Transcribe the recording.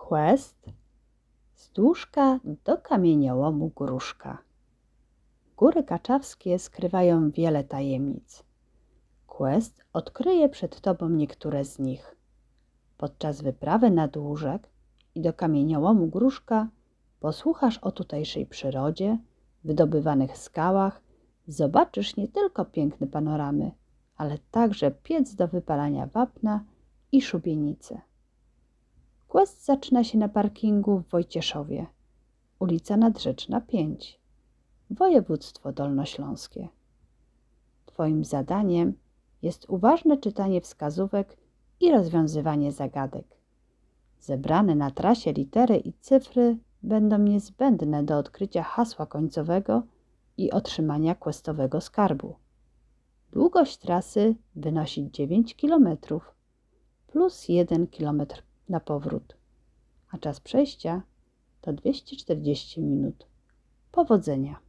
Quest z Dłużka do kamieniołomu Gruszka. Góry Kaczawskie skrywają wiele tajemnic. Quest odkryje przed Tobą niektóre z nich. Podczas wyprawy na Dłużek i do kamieniołomu Gruszka posłuchasz o tutejszej przyrodzie, wydobywanych skałach, zobaczysz nie tylko piękne panoramy, ale także piec do wypalania wapna i szubienice. Quest zaczyna się na parkingu w Wojcieszowie, ulica Nadrzeczna 5, województwo dolnośląskie. Twoim zadaniem jest uważne czytanie wskazówek i rozwiązywanie zagadek. Zebrane na trasie litery i cyfry będą niezbędne do odkrycia hasła końcowego i otrzymania questowego skarbu. Długość trasy wynosi 9 km plus 1 km na powrót, a czas przejścia to 240 minut. Powodzenia!